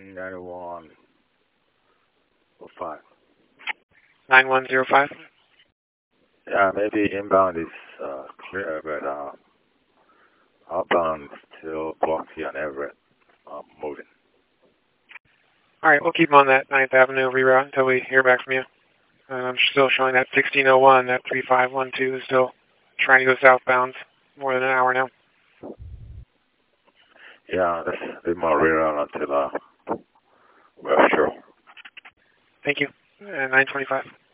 9105. 9105? Yeah, maybe inbound is clear, but outbound is still blocked here on Everett. Moving. All right, we'll keep on that 9th Avenue reroute until we hear back from you. I'm still showing that 1601, that 3512 is still trying to go southbound more than an hour now. Yeah, let's leave my reroute until we're sure. Thank you. 925.